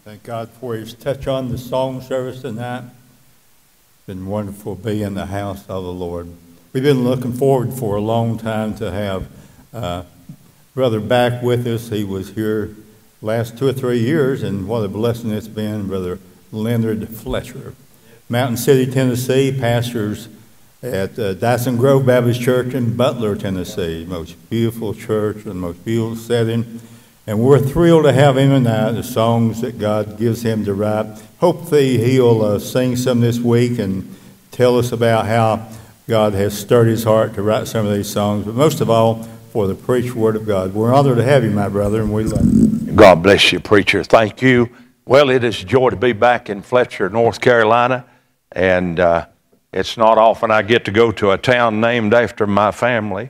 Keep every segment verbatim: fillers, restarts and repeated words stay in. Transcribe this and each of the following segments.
Thank God for His touch on the song service tonight. It's been wonderful to be in the house of the Lord. We've been looking forward for a long time to have uh, Brother back with us. He was here last two or three years, and what a blessing it's been, Brother Leonard Fletcher. Mountain City, Tennessee, pastors at uh, Dyson Grove Baptist Church in Butler, Tennessee. Most beautiful church and most beautiful setting. And we're thrilled to have him tonight, the songs that God gives him to write. Hopefully he'll uh, sing some this week and tell us about how God has stirred his heart to write some of these songs. But most of all, for the preached word of God. We're honored to have you, my brother, and we love you. God bless you, preacher. Thank you. Well, it is a joy to be back in Fletcher, North Carolina. And uh, it's not often I get to go to a town named after my family.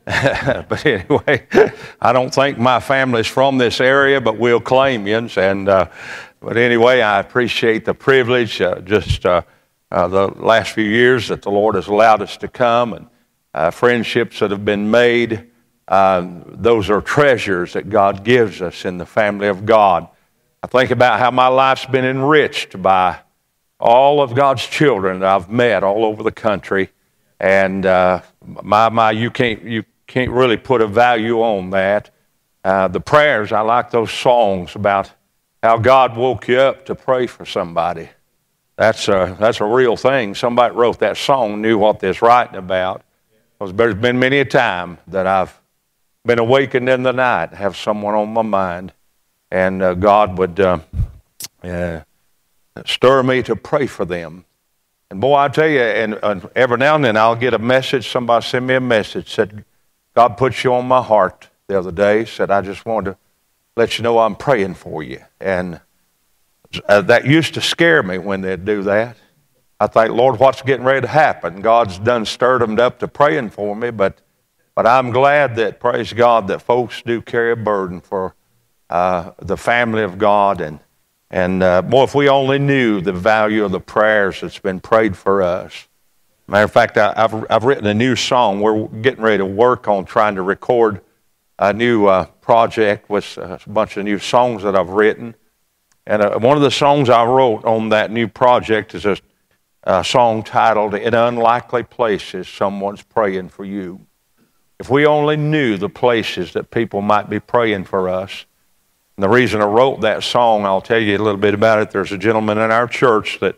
But anyway, I don't think my family's from this area, but we'll claim you. And uh, but anyway, I appreciate the privilege. Uh, just uh, uh, the last few years that the Lord has allowed us to come, and uh, friendships that have been made. Uh, those are treasures that God gives us in the family of God. I think about how my life's been enriched by all of God's children that I've met all over the country, and uh, my my you can't you. Can't really put a value on that. Uh, the prayers, I like those songs about how God woke you up to pray for somebody. That's a, that's a real thing. Somebody wrote that song, knew what they're writing about. Because there's been many a time that I've been awakened in the night, have someone on my mind, and uh, God would uh, uh, stir me to pray for them. And boy, I tell you, and uh, every now and then I'll get a message, somebody send me a message, said, God put you on my heart the other day, said, I just wanted to let you know I'm praying for you. And uh, that used to scare me when they'd do that. I think, Lord, what's getting ready to happen? God's done stirred them up to praying for me, but but I'm glad that, praise God, that folks do carry a burden for uh, the family of God. And, and uh, boy, if we only knew the value of the prayers that's been prayed for us. Matter of fact, I, I've I've written a new song. We're getting ready to work on trying to record a new uh, project with a bunch of new songs that I've written. And uh, one of the songs I wrote on that new project is a, a song titled, In Unlikely Places, Someone's Praying for You. If we only knew the places that people might be praying for us. And the reason I wrote that song, I'll tell you a little bit about it. There's a gentleman in our church that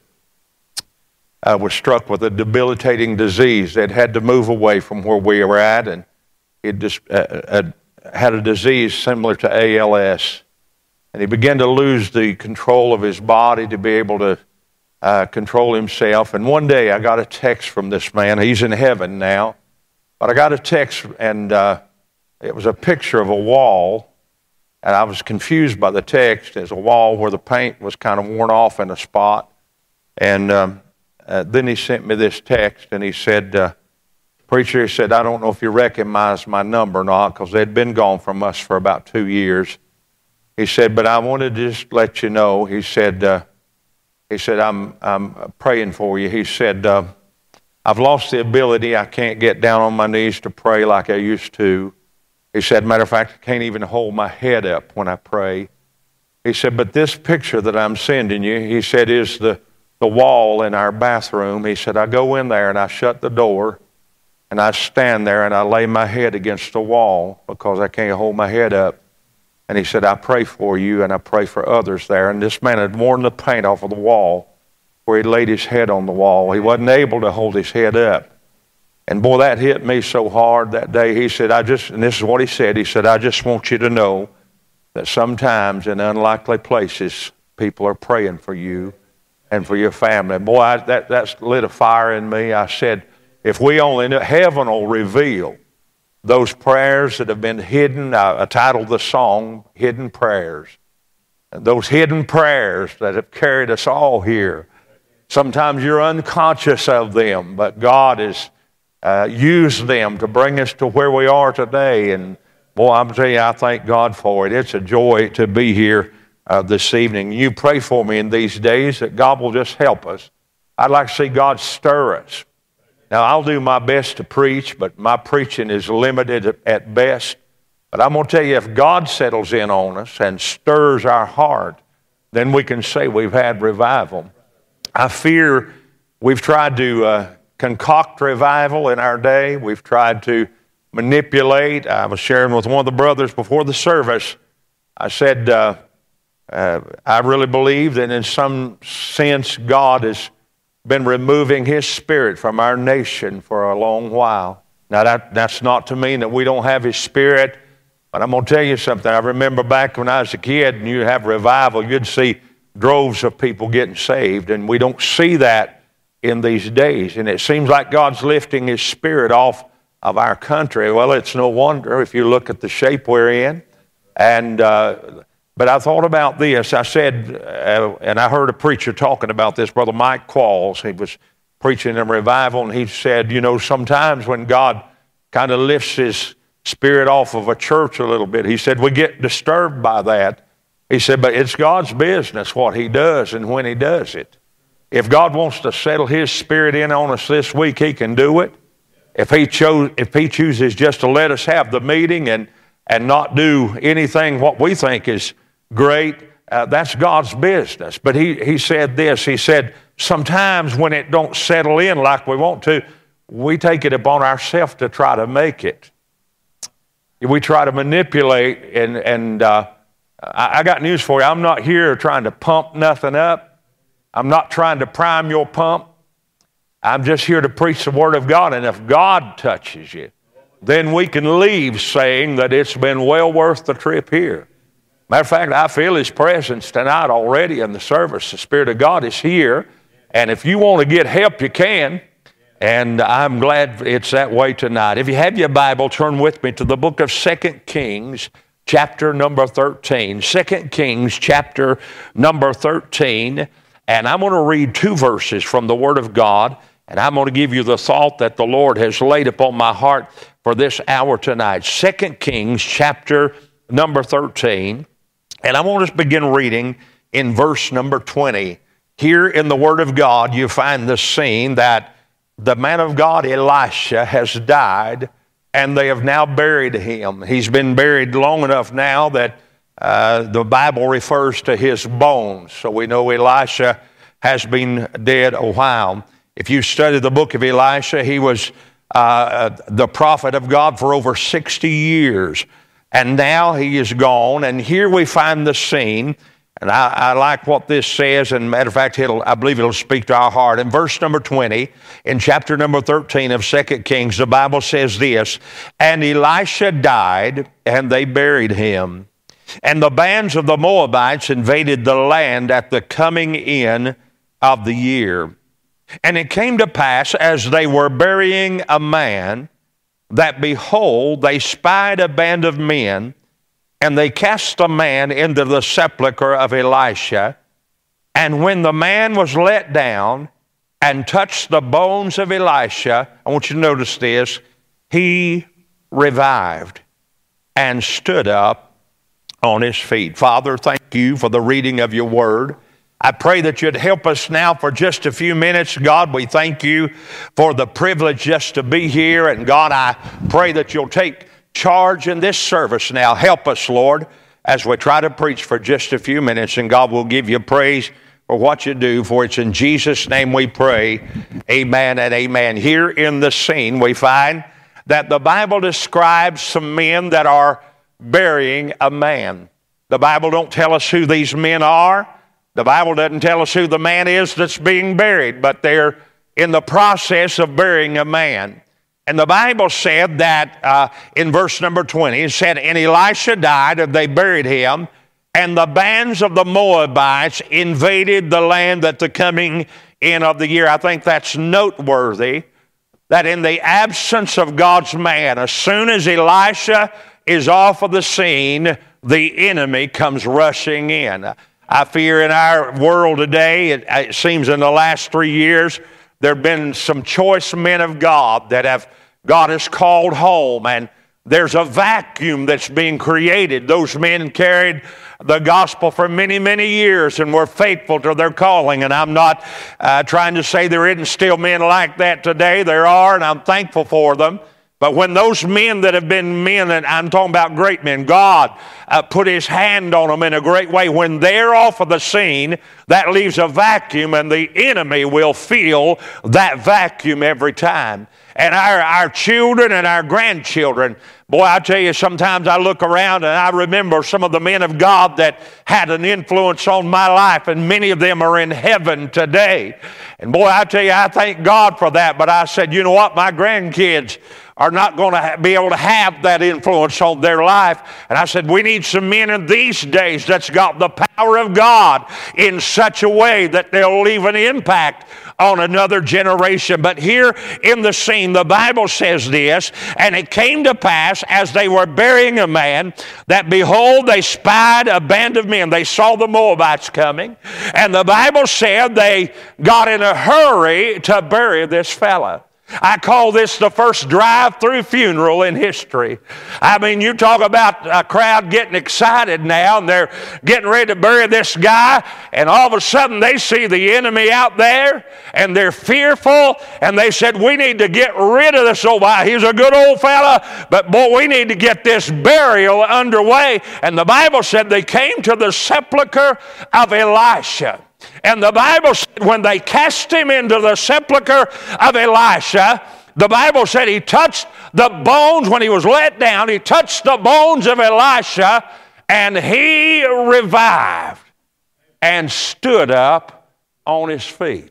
Uh, was struck with a debilitating disease. They'd had to move away from where we were at, and he just uh, uh, had a disease similar to A L S. And he began to lose the control of his body to be able to uh, control himself. And one day I got a text from this man. He's in heaven now. But I got a text, and uh, it was a picture of a wall. And I was confused by the text. There's a wall where the paint was kind of worn off in a spot. And Um, Uh, then he sent me this text, and he said, uh, preacher, he said, I don't know if you recognize my number or not, because they'd been gone from us for about two years. He said, but I wanted to just let you know. He said, uh, he said, I'm I'm praying for you. He said, uh, I've lost the ability. I can't get down on my knees to pray like I used to. He said, matter of fact, I can't even hold my head up when I pray. He said, but this picture that I'm sending you, he said, is the the wall in our bathroom. He said, I go in there and I shut the door and I stand there and I lay my head against the wall because I can't hold my head up. And he said, I pray for you and I pray for others there. And this man had worn the paint off of the wall where he laid his head on the wall. He wasn't able to hold his head up. And boy, that hit me so hard that day. He said, I just, and this is what he said, he said, I just want you to know that sometimes in unlikely places, people are praying for you and for your family. Boy, I, that, that's lit a fire in me. I said, if we only knew, heaven will reveal those prayers that have been hidden. I, I titled the song, Hidden Prayers. And those hidden prayers that have carried us all here. Sometimes you're unconscious of them, but God has uh, used them to bring us to where we are today. And boy, I'm telling you, I thank God for it. It's a joy to be here Uh, this evening. You pray for me in these days that God will just help us. I'd like to see God stir us. Now, I'll do my best to preach, but my preaching is limited at best. But I'm going to tell you, if God settles in on us and stirs our heart, then we can say we've had revival. I fear we've tried to uh, concoct revival in our day. We've tried to manipulate. I was sharing with one of the brothers before the service. I said, uh, uh, I really believe that in some sense God has been removing His Spirit from our nation for a long while. Now, that, that's not to mean that we don't have His Spirit, but I'm going to tell you something. I remember back when I was a kid and you'd have revival, you'd see droves of people getting saved, and we don't see that in these days. And it seems like God's lifting His Spirit off of our country. Well, it's no wonder if you look at the shape we're in. And uh, but I thought about this. I said, uh, and I heard a preacher talking about this, Brother Mike Qualls. He was preaching in revival, and he said, you know, sometimes when God kind of lifts His Spirit off of a church a little bit, he said, we get disturbed by that. He said, but it's God's business what He does and when He does it. If God wants to settle His Spirit in on us this week, He can do it. If He chose, if He chooses just to let us have the meeting and, and not do anything what we think is great, uh, that's God's business. But he, he said this, he said, sometimes when it don't settle in like we want to, we take it upon ourselves to try to make it. We try to manipulate, and, and uh, I, I got news for you. I'm not here trying to pump nothing up. I'm not trying to prime your pump. I'm just here to preach the Word of God, and if God touches you, then we can leave saying that it's been well worth the trip here. Matter of fact, I feel His presence tonight already in the service. The Spirit of God is here, and if you want to get help, you can, and I'm glad it's that way tonight. If you have your Bible, turn with me to the book of Second Kings, chapter number thirteen. Second Kings, chapter number thirteen, and I'm going to read two verses from the Word of God, and I'm going to give you the thought that the Lord has laid upon my heart for this hour tonight. Second Kings chapter number thirteen. And I want to begin reading in verse number twenty. Here in the Word of God, you find the scene that the man of God, Elisha, has died, and they have now buried him. He's been buried long enough now that uh, the Bible refers to his bones. So we know Elisha has been dead a while. If you study the book of Elisha, he was uh, the prophet of God for over sixty years. And now he is gone. And here we find the scene. And I, I like what this says. And matter of fact, it'll, I believe it'll speak to our heart. In verse number twenty, in chapter number thirteen of Second Kings, the Bible says this, and Elisha died, and they buried him. And the bands of the Moabites invaded the land at the coming in of the year. And it came to pass, as they were burying a man, that behold, they spied a band of men, and they cast the man into the sepulchre of Elisha. And when the man was let down and touched the bones of Elisha, I want you to notice this, he revived and stood up on his feet. Father, thank you for the reading of your word. I pray that you'd help us now for just a few minutes. God, we thank you for the privilege just to be here. And God, I pray that you'll take charge in this service now. Help us, Lord, as we try to preach for just a few minutes. And God will give you praise for what you do. For it's in Jesus' name we pray. Amen and amen. Here in the scene, we find that the Bible describes some men that are burying a man. The Bible don't tell us who these men are. The Bible doesn't tell us who the man is that's being buried, but they're in the process of burying a man. And the Bible said that uh, in verse number twenty, it said, and Elisha died, and they buried him, and the bands of the Moabites invaded the land at the coming in of the year. I think that's noteworthy, that in the absence of God's man, as soon as Elisha is off of the scene, the enemy comes rushing in. I fear in our world today, it, it seems in the last three years, there have been some choice men of God that have God has called home, and there's a vacuum that's being created. Those men carried the gospel for many, many years and were faithful to their calling. And I'm not uh, trying to say there isn't still men like that today. There are, and I'm thankful for them. But when those men that have been men, and I'm talking about great men, God uh, put his hand on them in a great way. When they're off of the scene, that leaves a vacuum, and the enemy will fill that vacuum every time. And our, our children and our grandchildren, boy, I tell you, sometimes I look around and I remember some of the men of God that had an influence on my life, and many of them are in heaven today. And boy, I tell you, I thank God for that. But I said, you know what, my grandkids are not going to ha- be able to have that influence on their life. And I said, we need some men in these days that's got the power of God in such a way that they'll leave an impact on another generation. But here in the scene, the Bible says this, and it came to pass as they were burying a man, that behold, they spied a band of men. They saw the Moabites coming, and the Bible said they got in a hurry to bury this fella. I call this the first drive-through funeral in history. I mean, you talk about a crowd getting excited now, and they're getting ready to bury this guy, and all of a sudden they see the enemy out there, and they're fearful, and they said, we need to get rid of this old guy. He's a good old fella, but boy, we need to get this burial underway. And the Bible said they came to the sepulcher of Elisha. And the Bible said when they cast him into the sepulcher of Elisha, the Bible said he touched the bones when he was let down. He touched the bones of Elisha, and he revived and stood up on his feet.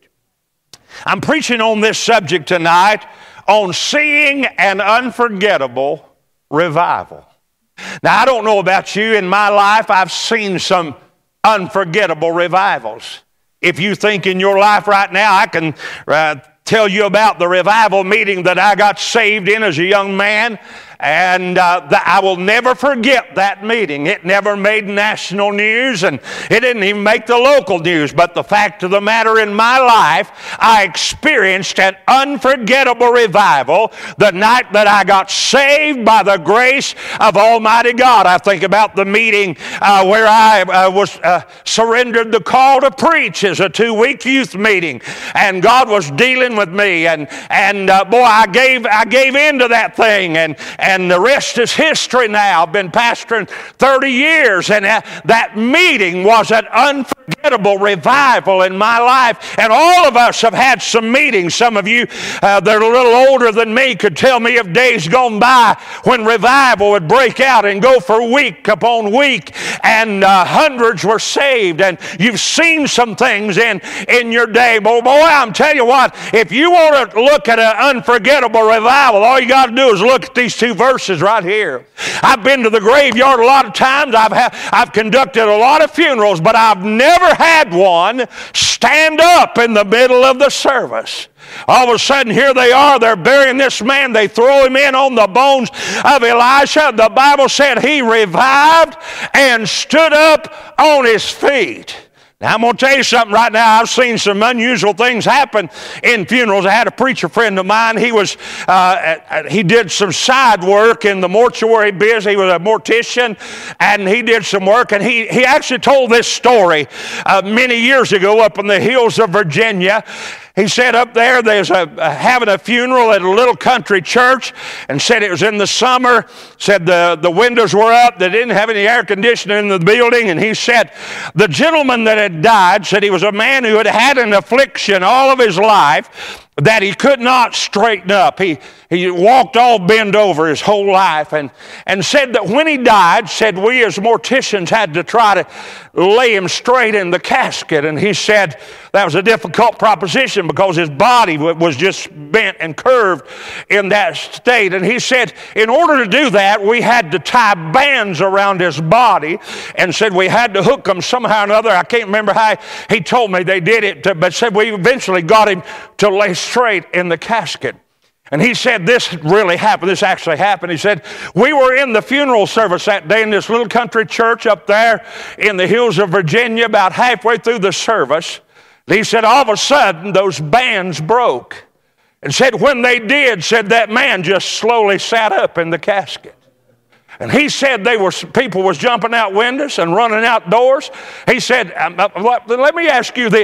I'm preaching on this subject tonight, on seeing an unforgettable revival. Now, I don't know about you. In my life, I've seen some unforgettable revivals. If you think in your life right now, I can uh, tell you about the revival meeting that I got saved in as a young man. And uh, the, I will never forget that meeting. It never made national news, and it didn't even make the local news. But the fact of the matter, in my life, I experienced an unforgettable revival the night that I got saved by the grace of Almighty God. I think about the meeting uh, where I uh, was uh, surrendered the call to preach as a two-week youth meeting, and God was dealing with me, and and uh, boy, I gave I gave in to that thing, and. And the rest is history now. I've been pastoring thirty years, and that meeting was an unforgettable revival in my life. And all of us have had some meetings. Some of you uh, that are a little older than me could tell me of days gone by when revival would break out and go for week upon week, and uh, hundreds were saved. And you've seen some things in, in your day. But boy, I'm telling you what, if you want to look at an unforgettable revival, all you got to do is look at these two verses right here. I've been to the graveyard a lot of times. I've ha- I've conducted a lot of funerals, but I've never had one stand up in the middle of the service. All of a sudden, here they are. They're burying this man. They throw him in on the bones of Elisha. The Bible said he revived and stood up on his feet. Now, I'm going to tell you something right now. I've seen some unusual things happen in funerals. I had a preacher friend of mine. He was uh, he did some side work in the mortuary biz. He was a mortician, and he did some work. And he, he actually told this story uh, many years ago up in the hills of Virginia. He said up there, there's a, a having a funeral at a little country church, and said it was in the summer. Said the, the windows were up. They didn't have any air conditioning in the building. And he said the gentleman that had died said he was a man who had had an affliction all of his life that he could not straighten up. He he walked all bent over his whole life, and, and said that when he died, said we as morticians had to try to lay him straight in the casket. And he said that was a difficult proposition because his body was just bent and curved in that state. And he said in order to do that, we had to tie bands around his body, and said we had to hook them somehow or another. I can't remember how he told me they did it, but said we eventually got him to lay straight in the casket. And he said this really happened. This actually happened. He said, we were in the funeral service that day in this little country church up there in the hills of Virginia, about halfway through the service. And he said, all of a sudden, those bands broke. And said when they did, said that man just slowly sat up in the casket. And he said they were people was jumping out windows and running outdoors. He said, let me ask you this.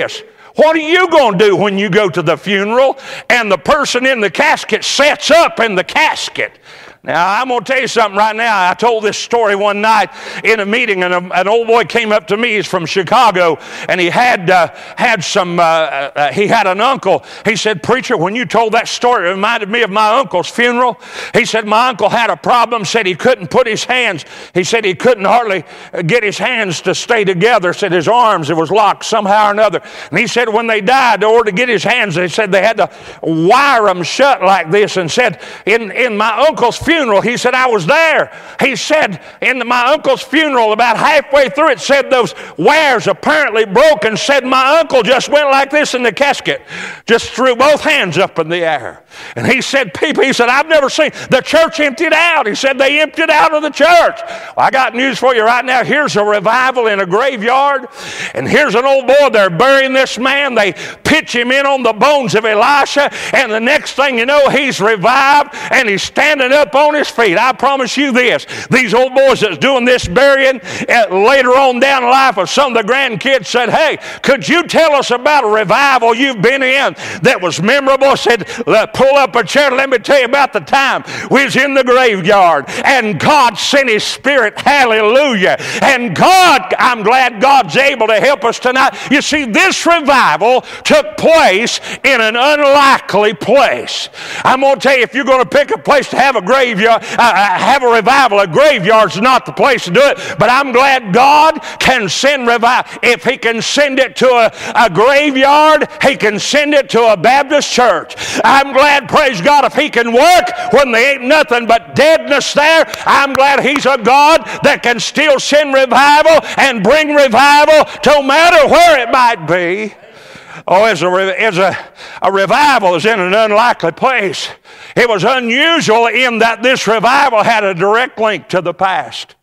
What are you going to do when you go to the funeral and the person in the casket sets up in the casket? Now, I'm going to tell you something right now. I told this story one night in a meeting, and a, an old boy came up to me. He's from Chicago, and he had uh, had some, uh, uh, he had an uncle. He said, "Preacher, when you told that story, it reminded me of my uncle's funeral." He said, "My uncle had a problem, said he couldn't put his hands, he said he couldn't hardly get his hands to stay together, said his arms, it was locked somehow or another. And he said when they died, in order to get his hands, they said they had to wire them shut like this, and said, in, in my uncle's funeral, funeral. He said, I was there. He said, in my uncle's funeral, about halfway through it, said those wires apparently broke, and said my uncle just went like this in the casket, just threw both hands up in the air. And he said, people, he said, I've never seen, the church emptied out. He said, they emptied out of the church. Well, I got news for you right now. Here's a revival in a graveyard, and here's an old boy. They're burying this man. They pitch him in on the bones of Elisha, and the next thing you know, he's revived, and he's standing up on his feet. I promise you this, these old boys that's doing this burying, uh, later on down the life of some of the grandkids said, hey, could you tell us about a revival you've been in that was memorable? I said, pull up a chair, let me tell you about the time we was in the graveyard, and God sent his Spirit, hallelujah, and God, I'm glad God's able to help us tonight. You see, this revival took place in an unlikely place. I'm going to tell you, if you're going to pick a place to have a graveyard, uh, have a revival, a graveyard's not the place to do it, but I'm glad God can send revival. If he can send it to a, a graveyard, he can send it to a Baptist church. I'm glad, praise God, if he can work when there ain't nothing but deadness there, I'm glad he's a God that can still send revival and bring revival no matter where it might be. Oh, as a, as a, a revival is in an unlikely place. It was unusual in that this revival had a direct link to the past.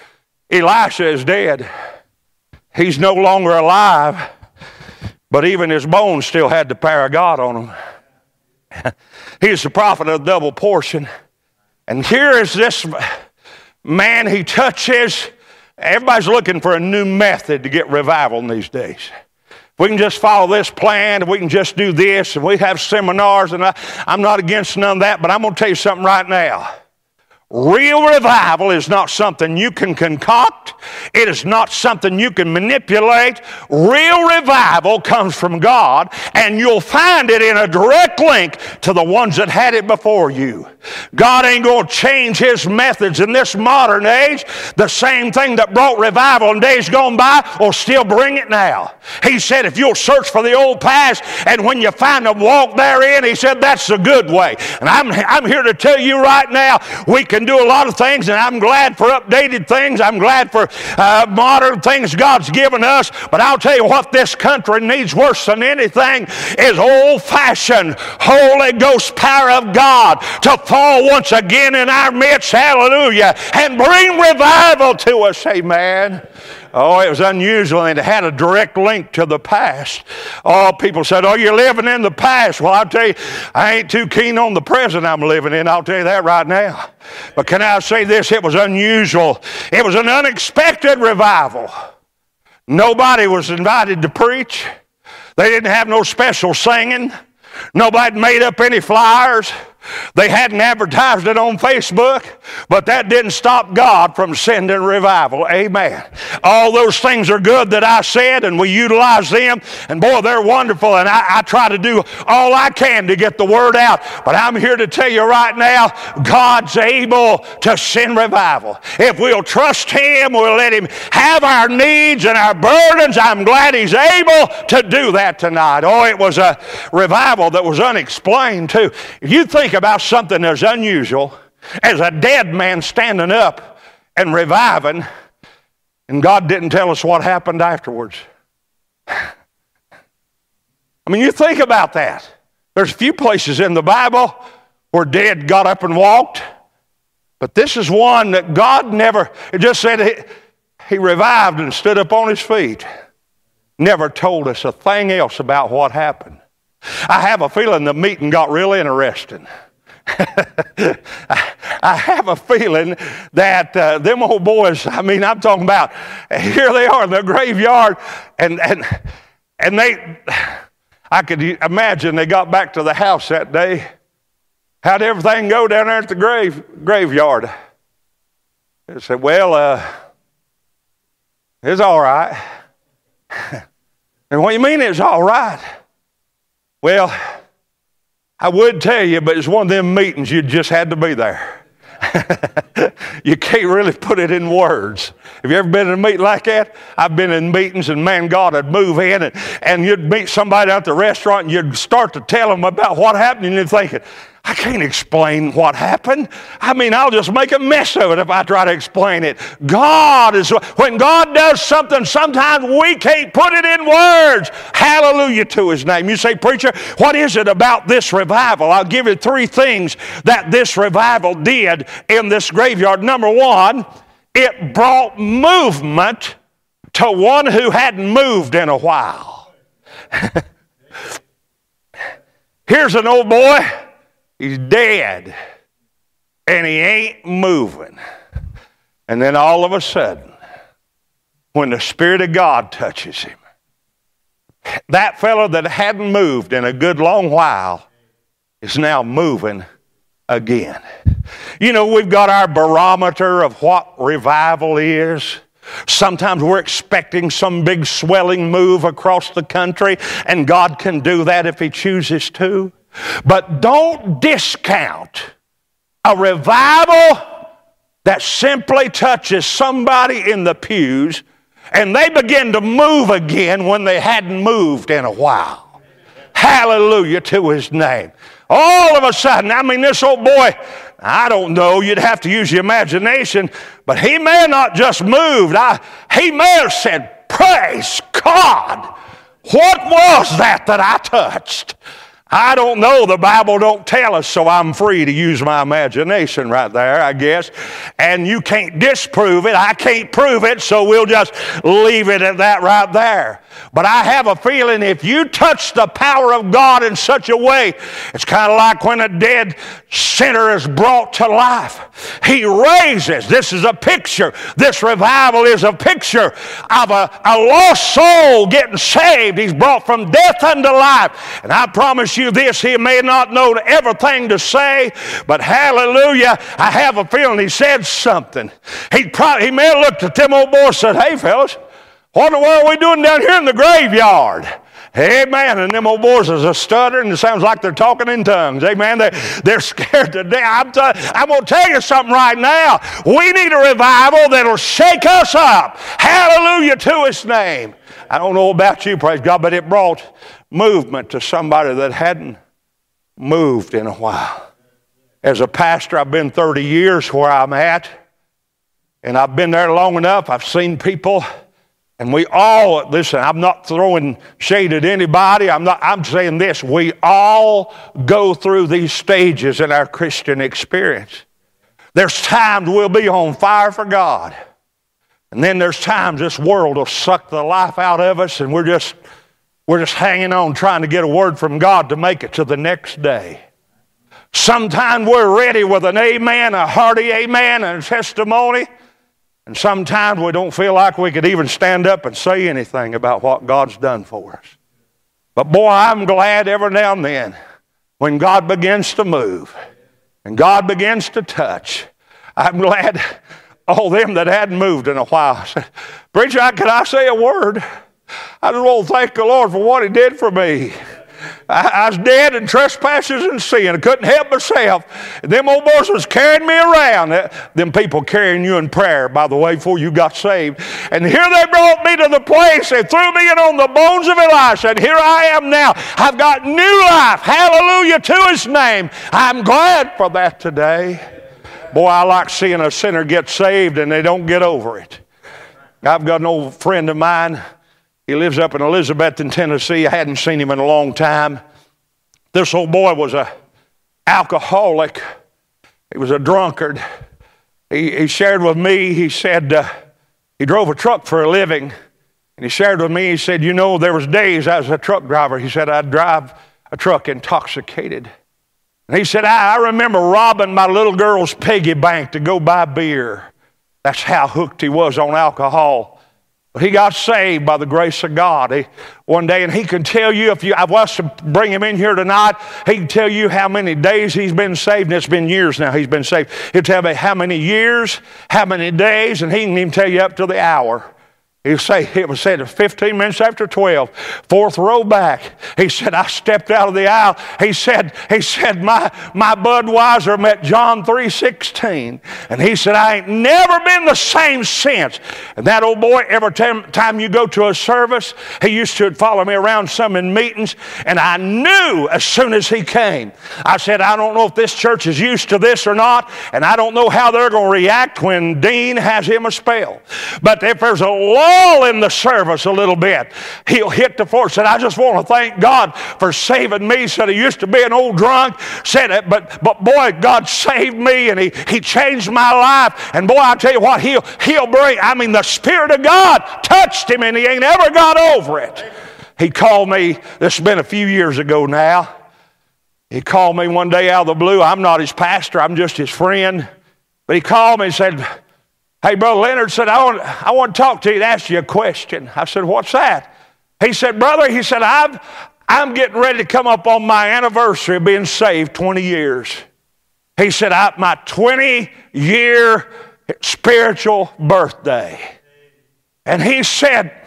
Elisha is dead. He's no longer alive, but even his bones still had the power of God on them. He's the prophet of the double portion. And here is this man he touches. Everybody's looking for a new method to get revival in these days. We can just follow this plan, and we can just do this, and we have seminars, and I, I'm not against none of that, but I'm going to tell you something right now. Real revival is not something you can concoct. It is not something you can manipulate. Real revival comes from God, and you'll find it in a direct link to the ones that had it before you. God ain't going to change his methods in this modern age. The same thing that brought revival in days gone by will still bring it now. He said, if you'll search for the old past, and when you find them, walk therein, he said, that's the good way. And I'm, I'm here to tell you right now, we can do a lot of things, and I'm glad for updated things. I'm glad for uh, modern things God's given us. But I'll tell you what this country needs worse than anything is old-fashioned Holy Ghost power of God to fall once again in our midst, hallelujah, and bring revival to us, amen. Oh, it was unusual, and it had a direct link to the past. Oh, people said, oh, you're living in the past. Well, I'll tell you, I ain't too keen on the present I'm living in. I'll tell you that right now. But can I say this? It was unusual. It was an unexpected revival. Nobody was invited to preach. They didn't have no special singing. Nobody made up any flyers. They hadn't advertised it on Facebook, but that didn't stop God from sending revival. Amen. All those things are good that I said, and we utilize them, and boy, they're wonderful, and I, I try to do all I can to get the word out. But I'm here to tell you right now, God's able to send revival. If we'll trust him, we'll let him have our needs and our burdens, I'm glad he's able to do that tonight. Oh, it was a revival that was unexplained too. If you think about something as unusual as a dead man standing up and reviving, and God didn't tell us what happened afterwards. I mean, you think about that. There's a few places in the Bible where dead got up and walked, but this is one that God never, it just said he, he revived and stood up on his feet. Never told us a thing else about what happened. I have a feeling the meeting got real interesting. I have a feeling that uh, them old boys, I mean, I'm talking about, here they are in the graveyard, and and and they I could imagine they got back to the house that day. How'd everything go down there at the grave graveyard? They said, well, uh, it's all right. And what do you mean it's all right? Well, I would tell you, but it's one of them meetings you just had to be there. You can't really put it in words. Have you ever been in a meeting like that? I've been in meetings, and man, God would move in, and, and you'd meet somebody out at the restaurant, and you'd start to tell them about what happened, and you're thinking, I can't explain what happened. I mean, I'll just make a mess of it if I try to explain it. God is, when God does something, sometimes we can't put it in words. Hallelujah to His name. You say, preacher, what is it about this revival? I'll give you three things that this revival did in this graveyard. Number one, it brought movement to one who hadn't moved in a while. Here's an old boy. He's dead, and he ain't moving. And then all of a sudden, when the Spirit of God touches him, that fellow that hadn't moved in a good long while is now moving again. You know, we've got our barometer of what revival is. Sometimes we're expecting some big swelling move across the country, and God can do that if He chooses to. But don't discount a revival that simply touches somebody in the pews and they begin to move again when they hadn't moved in a while. Hallelujah to His name. All of a sudden, I mean, this old boy, I don't know, you'd have to use your imagination, but he may have not just moved. I, he may have said, praise God, what was that that I touched? I don't know. The Bible don't tell us, so I'm free to use my imagination right there, I guess. And you can't disprove it. I can't prove it, so we'll just leave it at that right there. But I have a feeling if you touch the power of God in such a way, it's kind of like when a dead sinner is brought to life. He raises. This is a picture. This revival is a picture of a, a lost soul getting saved. He's brought from death unto life. And I promise you this, he may not know everything to say, but hallelujah, I have a feeling he said something. He, probably, he may have looked at them old boys and said, hey fellas, what in the world are we doing down here in the graveyard? Amen. And them old boys is a stuttering, and it sounds like they're talking in tongues. Amen. They, they're scared to death. I'm, t- I'm going to tell you something right now. We need a revival that'll shake us up. Hallelujah to His name. I don't know about you, praise God, but it brought movement to somebody that hadn't moved in a while. As a pastor, I've been thirty years where I'm at, and I've been there long enough. I've seen people. And we all, listen, I'm not throwing shade at anybody. I'm not, I'm saying this. We all go through these stages in our Christian experience. There's times we'll be on fire for God. And then there's times this world will suck the life out of us, and we're just, we're just hanging on trying to get a word from God to make it to the next day. Sometimes we're ready with an amen, a hearty amen, and a testimony. And sometimes we don't feel like we could even stand up and say anything about what God's done for us. But boy, I'm glad every now and then when God begins to move and God begins to touch, I'm glad all them that hadn't moved in a while said, preacher, can I say a word? I just want to thank the Lord for what He did for me. I, I was dead in trespasses and sin. I couldn't help myself. And them old boys was carrying me around. Them people carrying you in prayer, by the way, before you got saved. And here they brought me to the place. They threw me in on the bones of Elisha. And here I am now. I've got new life. Hallelujah to His name. I'm glad for that today. Boy, I like seeing a sinner get saved and they don't get over it. I've got an old friend of mine. He lives up in Elizabeth in Tennessee. I hadn't seen him in a long time. This old boy was an alcoholic. He was a drunkard. He, he shared with me, he said, uh, he drove a truck for a living. And he shared with me, he said, you know, there was days I was a truck driver. He said, I'd drive a truck intoxicated. And he said, I, I remember robbing my little girl's piggy bank to go buy beer. That's how hooked he was on alcohol. He got saved by the grace of God he, one day, and he can tell you, if you, I was to bring him in here tonight, he can tell you how many days he's been saved, and it's been years now he's been saved. He'll tell me how many years, how many days, and he can even tell you up to the hour. He'll say, it was said fifteen minutes after twelve, fourth row back. He said, I stepped out of the aisle. He said, he said, my, my Budweiser met John three sixteen. And he said, I ain't never been the same since. And that old boy, every time, time you go to a service, he used to follow me around some in meetings, and I knew as soon as he came. I said, I don't know if this church is used to this or not, and I don't know how they're going to react when Dean has him a spell. But if there's a long in the service a little bit, he'll hit the floor. Said, I just want to thank God for saving me. Said, he used to be an old drunk. Said it, but but boy, God saved me, and he, he changed my life. And boy, I tell you what, he'll he'll bring, I mean, the Spirit of God touched him, and he ain't ever got over it. He called me, this has been a few years ago now. He called me one day out of the blue. I'm not his pastor, I'm just his friend. But he called me and said, hey, Brother Leonard, said, I want, I want to talk to you and ask you a question. I said, what's that? He said, brother, he said, I've, I'm getting ready to come up on my anniversary of being saved twenty years. He said, I, my twenty-year spiritual birthday. And he said,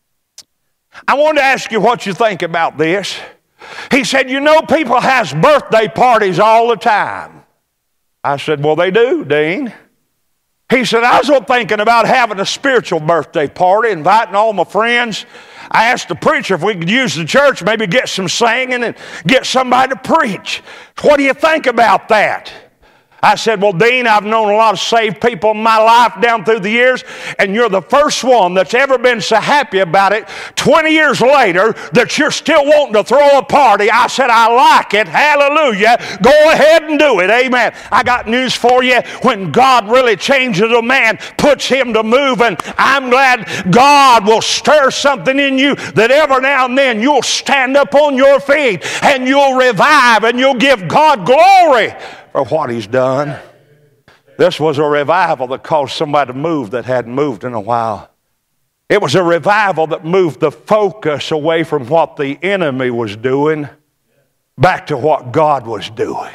I want to ask you what you think about this. He said, you know, people has birthday parties all the time. I said, well, they do, Dean. He said, I was thinking about having a spiritual birthday party, inviting all my friends. I asked the preacher if we could use the church, maybe get some singing and get somebody to preach. What do you think about that? I said, well, Dean, I've known a lot of saved people in my life down through the years, and you're the first one that's ever been so happy about it twenty years later that you're still wanting to throw a party. I said, I like it. Hallelujah. Go ahead and do it. Amen. I got news for you. When God really changes a man, puts him to moving, I'm glad God will stir something in you that every now and then you'll stand up on your feet and you'll revive and you'll give God glory for what he's done. This was a revival that caused somebody to move that hadn't moved in a while. It was a revival that moved the focus away from what the enemy was doing back to what God was doing.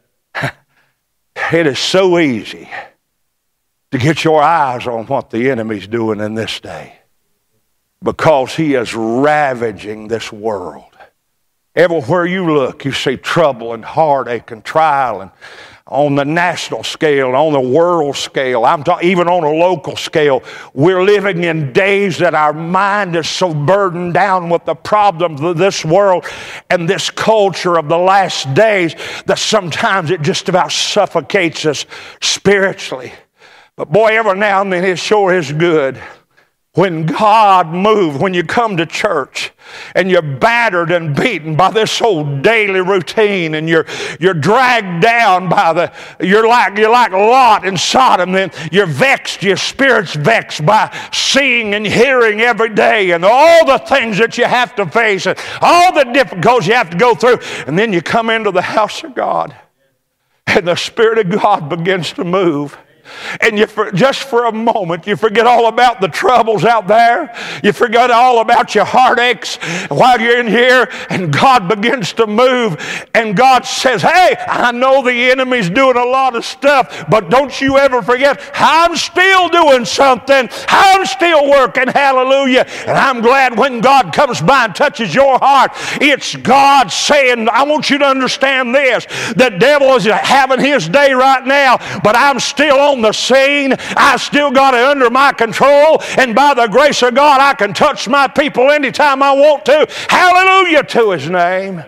It is so easy to get your eyes on what the enemy's doing in this day, because he is ravaging this world. Everywhere you look, you see trouble and heartache and trial, and on the national scale, on the world scale, I'm talking even on a local scale. We're living in days that our mind is so burdened down with the problems of this world and this culture of the last days that sometimes it just about suffocates us spiritually. But boy, every now and then it sure is good when God moves, when you come to church and you're battered and beaten by this old daily routine, and you're you're dragged down by the, you're like you're like Lot in Sodom, and you're vexed, your spirit's vexed by seeing and hearing every day and all the things that you have to face and all the difficulties you have to go through. And then you come into the house of God and the Spirit of God begins to move. And you for, just for a moment, you forget all about the troubles out there. You forget all about your heartaches while you're in here, and God begins to move. And God says, hey, I know the enemy's doing a lot of stuff, but don't you ever forget, I'm still doing something. I'm still working. Hallelujah. And I'm glad when God comes by and touches your heart, it's God saying, I want you to understand this. The devil is having his day right now, but I'm still on the scene. I still got it under my control, and by the grace of God I can touch my people anytime I want to. Hallelujah to his name.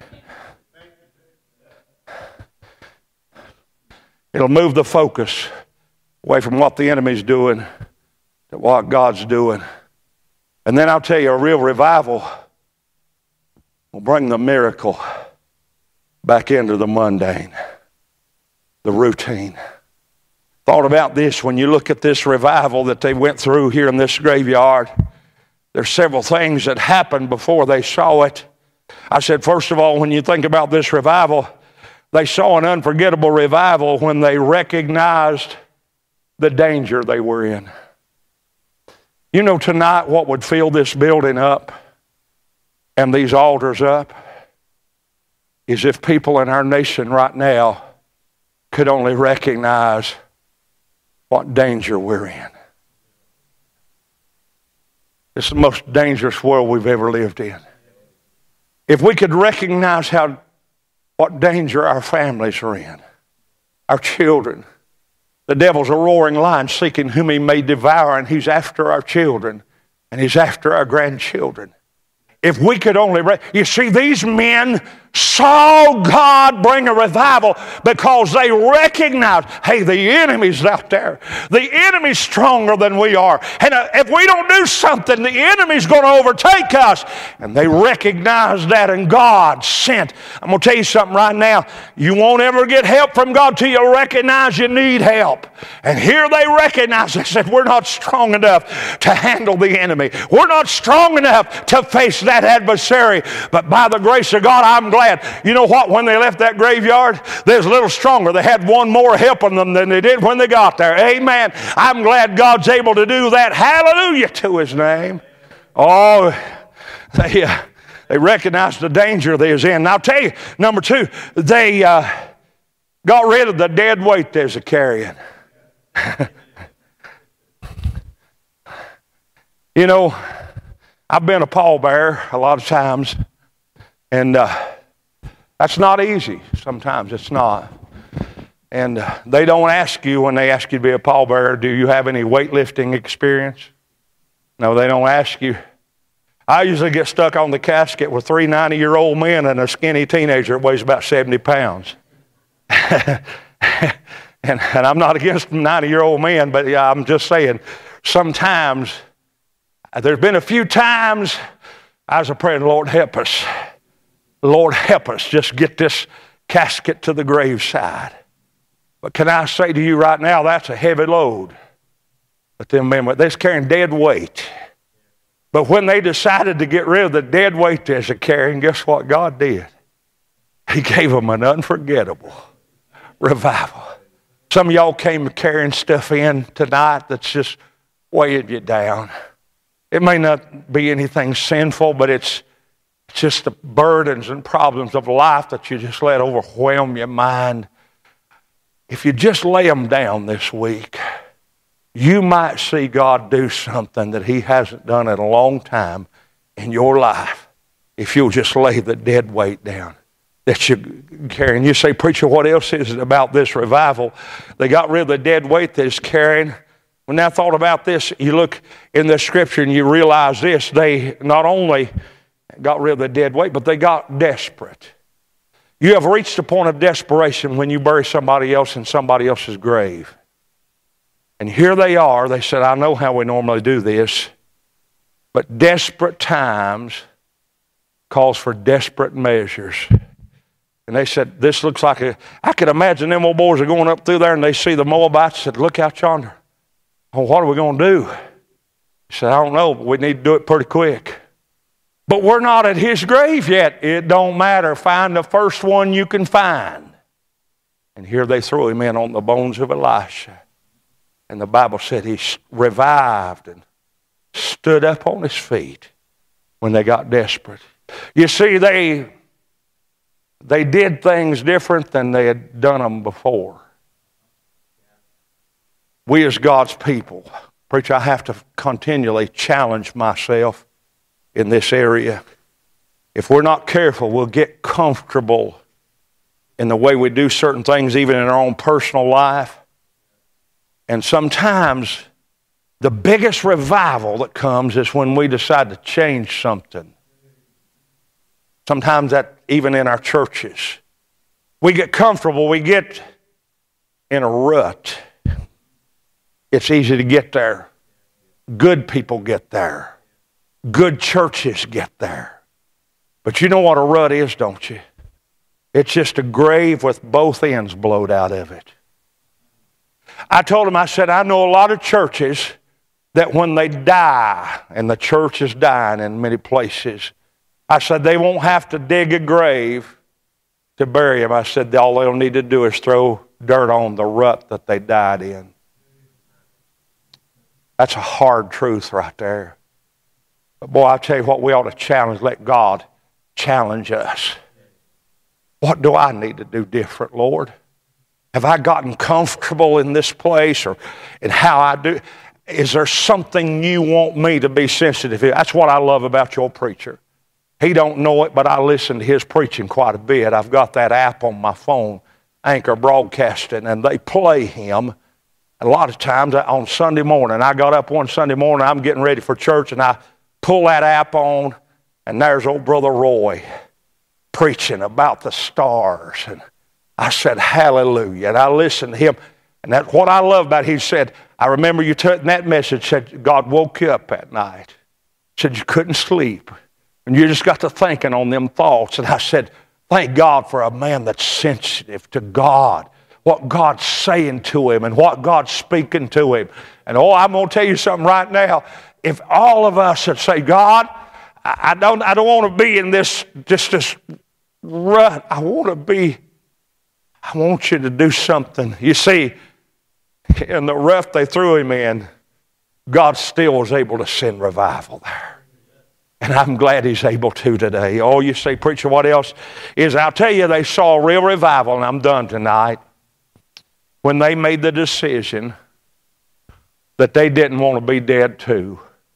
It'll move the focus away from what the enemy's doing to what God's doing. And then I'll tell you, a real revival will bring the miracle back into the mundane, the routine. Thought about this when you look at this revival that they went through here in this graveyard. There's several things that happened before they saw it. I said, first of all, when you think about this revival, they saw an unforgettable revival when they recognized the danger they were in. You know tonight what would fill this building up and these altars up is if people in our nation right now could only recognize what danger we're in. It's the most dangerous world we've ever lived in. If we could recognize how what danger our families are in, our children. The devil's a roaring lion seeking whom he may devour, and he's after our children, and he's after our grandchildren. If we could only, re- you see, these men saw God bring a revival because they recognized, hey, the enemy's out there. The enemy's stronger than we are. And uh, if we don't do something, the enemy's going to overtake us. And they recognized that, and God sent. I'm going to tell you something right now. You won't ever get help from God till you recognize you need help. And here they recognized, they said, we're not strong enough to handle the enemy. We're not strong enough to face that adversary. But by the grace of God, I'm glad. You know what? When they left that graveyard, they was a little stronger. They had one more helping them than they did when they got there. Amen. I'm glad God's able to do that. Hallelujah to His name. Oh, they, uh, they recognized the danger they was in. And I'll tell you, number two, they uh, got rid of the dead weight they was carrying. You know, I've been a pallbearer a lot of times, and uh, that's not easy. Sometimes it's not. And uh, they don't ask you when they ask you to be a pallbearer, do you have any weightlifting experience? No, they don't ask you. I usually get stuck on the casket with three ninety-year-old men and a skinny teenager that weighs about seventy pounds. and, and I'm not against ninety-year-old men, but yeah, I'm just saying, sometimes, there's been a few times I was praying, Lord, help us. Lord, help us just get this casket to the graveside. But can I say to you right now, that's a heavy load. But them men, they're carrying dead weight. But when they decided to get rid of the dead weight they're carrying, guess what God did? He gave them an unforgettable revival. Some of y'all came carrying stuff in tonight that's just weighing you down. It may not be anything sinful, but it's just the burdens and problems of life that you just let overwhelm your mind. If you just lay them down this week, you might see God do something that He hasn't done in a long time in your life if you'll just lay the dead weight down that you're carrying. You say, preacher, what else is it about this revival? They got rid of the dead weight that is carrying. When I thought about this, you look in the scripture and you realize this. They not only got rid of the dead weight, but they got desperate. You have reached a point of desperation when you bury somebody else in somebody else's grave. And here they are. They said, I know how we normally do this, but desperate times calls for desperate measures. And they said, this looks like a, I could imagine them old boys are going up through there and they see the Moabites and said, look out yonder. Well, what are we going to do? He said, I don't know, but we need to do it pretty quick. But we're not at his grave yet. It don't matter. Find the first one you can find. And here they throw him in on the bones of Elisha. And the Bible said he revived and stood up on his feet when they got desperate. You see, they, they did things different than they had done them before. We as God's people, preacher, I have to continually challenge myself in this area. If we're not careful, we'll get comfortable in the way we do certain things, even in our own personal life. And sometimes the biggest revival that comes is when we decide to change something. Sometimes that even in our churches. We get comfortable, we get in a rut. It's easy to get there. Good people get there. Good churches get there. But you know what a rut is, don't you? It's just a grave with both ends blowed out of it. I told him, I said, I know a lot of churches that when they die, and the church is dying in many places, I said they won't have to dig a grave to bury them. I said all they'll need to do is throw dirt on the rut that they died in. That's a hard truth right there. But boy, I tell you what, we ought to challenge, let God challenge us. What do I need to do different, Lord? Have I gotten comfortable in this place or in how I do? Is there something you want me to be sensitive to? That's what I love about your preacher. He don't know it, but I listen to his preaching quite a bit. I've got that app on my phone, Anchor Broadcasting, and they play him. A lot of times on Sunday morning, I got up one Sunday morning, I'm getting ready for church, and I pull that app on, and there's old Brother Roy preaching about the stars. And I said, hallelujah. And I listened to him. And that's what I love about it. He said, I remember you took that message, said God woke you up that night. Said you couldn't sleep. And you just got to thinking on them thoughts. And I said, thank God for a man that's sensitive to God, what God's saying to him and what God's speaking to him. And oh, I'm going to tell you something right now. If all of us would say, God, I don't, I don't want to be in this, just this rut. I want to be, I want you to do something. You see, in the rut they threw him in, God still was able to send revival there. And I'm glad he's able to today. Oh, you say, preacher, what else is? I'll tell you, they saw a real revival, and I'm done tonight, when they made the decision that they didn't want to be dead too.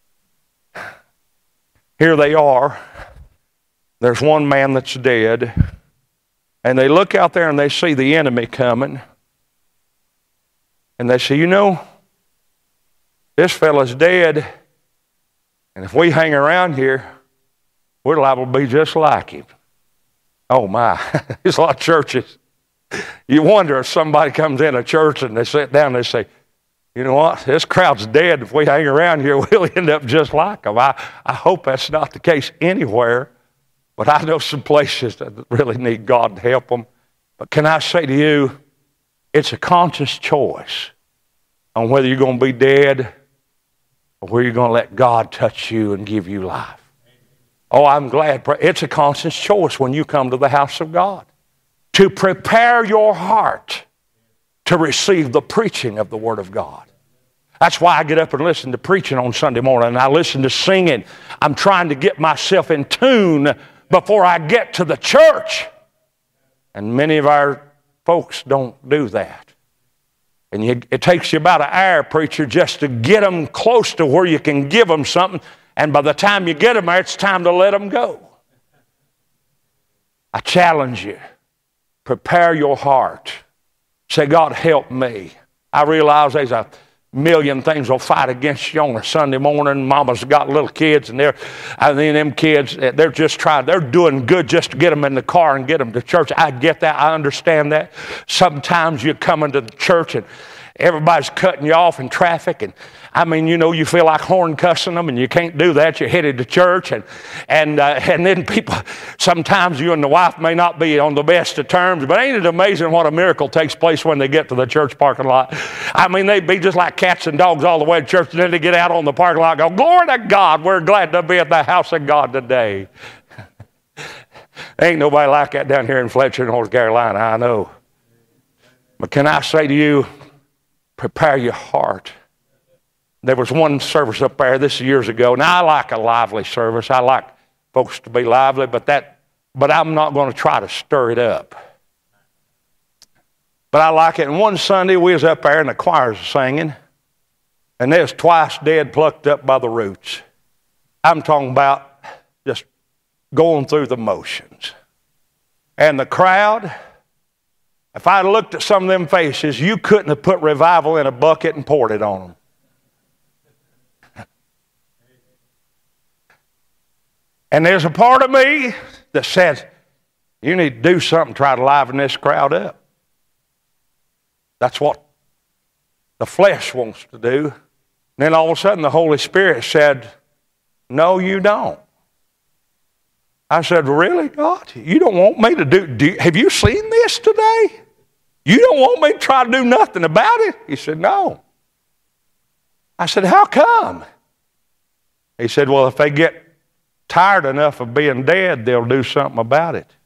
Here they are. There's one man that's dead. And they look out there and they see the enemy coming. And they say, you know, this fella's dead. And if we hang around here, we're liable to be just like him. Oh my, there's a lot of churches. You wonder if somebody comes in a church and they sit down and they say, you know what, this crowd's dead. If we hang around here, we'll end up just like them. I, I hope that's not the case anywhere. But I know some places that really need God to help them. But can I say to you, it's a conscious choice on whether you're going to be dead or whether you're going to let God touch you and give you life. Oh, I'm glad. It's a conscious choice when you come to the house of God to prepare your heart to receive the preaching of the Word of God. That's why I get up and listen to preaching on Sunday morning, and I listen to singing. I'm trying to get myself in tune before I get to the church. And many of our folks don't do that. And you, it takes you about an hour, preacher, just to get them close to where you can give them something. And by the time you get them there, it's time to let them go. I challenge you. Prepare your heart. Say, God, help me. I realize there's a million things will fight against you on a Sunday morning. Mama's got little kids, and they're, and then them kids, they're just trying, they're doing good just to get them in the car and get them to church. I get that. I understand that. Sometimes you come into the church and everybody's cutting you off in traffic, and I mean, you know, you feel like horn cussing them, and you can't do that. You're headed to church, and and uh, and then people, sometimes you and the wife may not be on the best of terms, but ain't it amazing what a miracle takes place when they get to the church parking lot? I mean, they'd be just like cats and dogs all the way to church, and then they get out on the parking lot and go, glory to God, we're glad to be at the house of God today. Ain't nobody like that down here in Fletcher, North Carolina, I know. But can I say to you, prepare your heart. There was one service up there, this is years ago. Now, I like a lively service. I like folks to be lively, but that, but I'm not going to try to stir it up. But I like it. And one Sunday, we was up there, and the choirs were singing, and they was twice dead, plucked up by the roots. I'm talking about just going through the motions. And the crowd, if I looked at some of them faces, you couldn't have put revival in a bucket and poured it on them. And there's a part of me that says, you need to do something, try to liven this crowd up. That's what the flesh wants to do. And then all of a sudden the Holy Spirit said, no, you don't. I said, really, God? You don't want me to do, do you, have you seen this today? You don't want me to try to do nothing about it? He said, no. I said, how come? He said, well, if they get tired enough of being dead, they'll do something about it.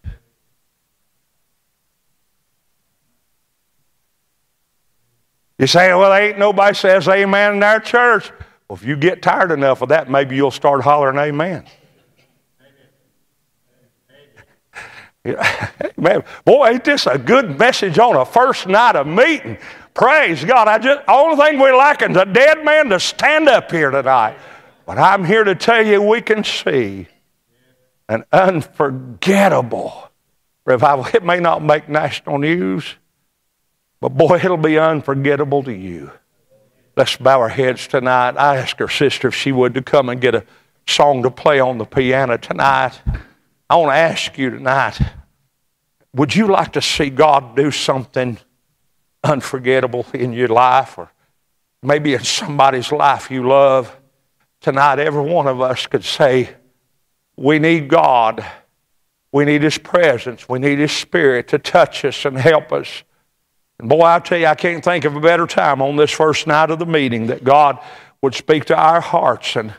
You say, well, ain't nobody says amen in our church. Well, if you get tired enough of that, maybe you'll start hollering amen. Man, boy, ain't this a good message on a first night of meeting? Praise God. I just, only thing we're lacking is a dead man to stand up here tonight. But I'm here to tell you we can see an unforgettable revival. It may not make national news, but boy, it'll be unforgettable to you. Let's bow our heads tonight. I asked her sister if she would to come and get a song to play on the piano tonight. I want to ask you tonight, would you like to see God do something unforgettable in your life, or maybe in somebody's life you love? Tonight, every one of us could say, we need God. We need His presence. We need His Spirit to touch us and help us. And boy, I tell you, I can't think of a better time on this first night of the meeting that God would speak to our hearts and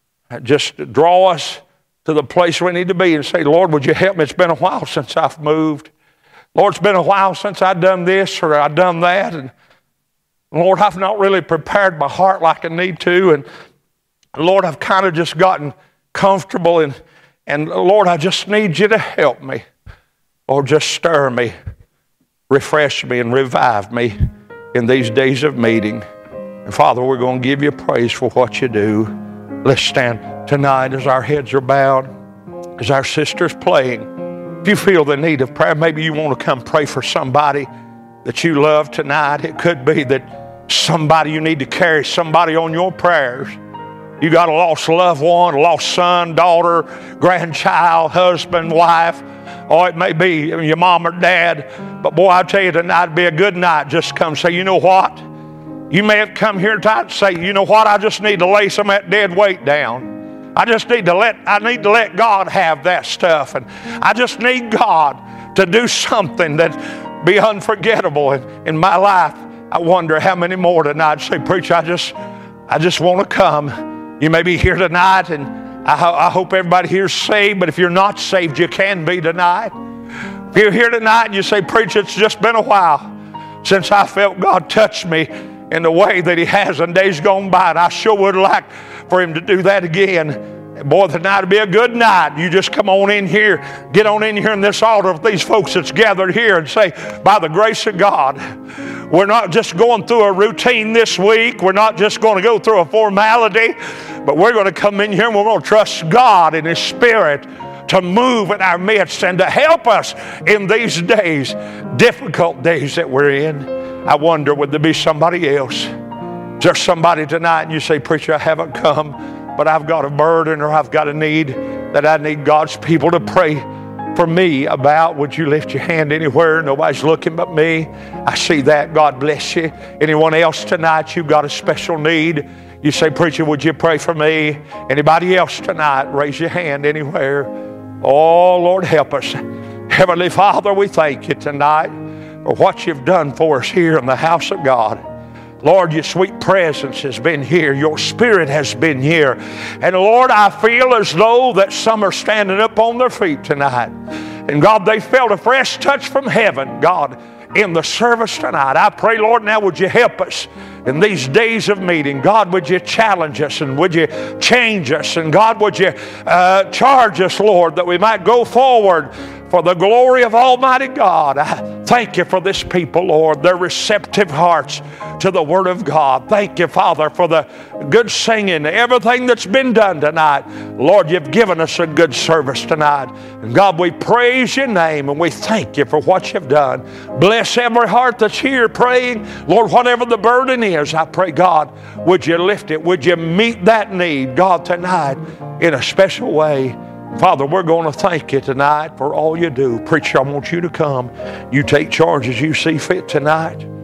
just draw us to the place we need to be and say, Lord, would you help me? It's been a while since I've moved. Lord, it's been a while since I've done this or I've done that. And Lord, I've not really prepared my heart like I need to. And Lord, I've kind of just gotten comfortable. And, and Lord, I just need you to help me. Or just stir me, refresh me, and revive me in these days of meeting. And Father, we're going to give you praise for what you do. Let's stand tonight as our heads are bowed, as our sister's playing. If you feel the need of prayer, maybe you want to come pray for somebody that you love tonight. It could be that somebody you need to carry somebody on your prayers. You got a lost loved one, a lost son, daughter, grandchild, husband, wife. Or it may be your mom or dad. But boy, I tell you, tonight would be a good night. Just come say, you know what? You may have come here tonight and say, you know what? I just need to lay some of that dead weight down. I just need to let, I need to let God have that stuff. And I just need God to do something that be unforgettable in, in my life. I wonder how many more tonight say, preacher, I just, I just want to come. You may be here tonight, and I, ho- I hope everybody here is saved, but if you're not saved, you can be tonight. If you're here tonight and you say, preacher, it's just been a while since I felt God touch me in the way that He has in days gone by, and I sure would like for Him to do that again. Boy, tonight will be a good night. You just come on in here, get on in here in this altar with these folks that's gathered here and say, by the grace of God, we're not just going through a routine this week. We're not just going to go through a formality, but we're going to come in here and we're going to trust God and His Spirit to move in our midst and to help us in these days, difficult days that we're in. I wonder, would there be somebody else? Is there somebody tonight and you say, preacher, I haven't come, but I've got a burden or I've got a need that I need God's people to pray for me about? Would you lift your hand anywhere? Nobody's looking but me. I see that. God bless you. Anyone else tonight, you've got a special need? You say, preacher, would you pray for me? Anybody else tonight, raise your hand anywhere. Oh, Lord, help us. Heavenly Father, we thank you tonight for what you've done for us here in the house of God. Lord, your sweet presence has been here. Your Spirit has been here. And Lord, I feel as though that some are standing up on their feet tonight. And God, they felt a fresh touch from heaven, God, in the service tonight. I pray, Lord, now would you help us in these days of meeting? God, would you challenge us and would you change us? And God, would you uh, charge us, Lord, that we might go forward for the glory of Almighty God. I thank you for this people, Lord, their receptive hearts to the Word of God. Thank you, Father, for the good singing, everything that's been done tonight. Lord, you've given us a good service tonight. And God, we praise your name and we thank you for what you've done. Bless every heart that's here praying. Lord, whatever the burden is, I pray, God, would you lift it? Would you meet that need, God, tonight in a special way? Father, we're going to thank you tonight for all you do. Preacher, I want you to come. You take charge as you see fit tonight.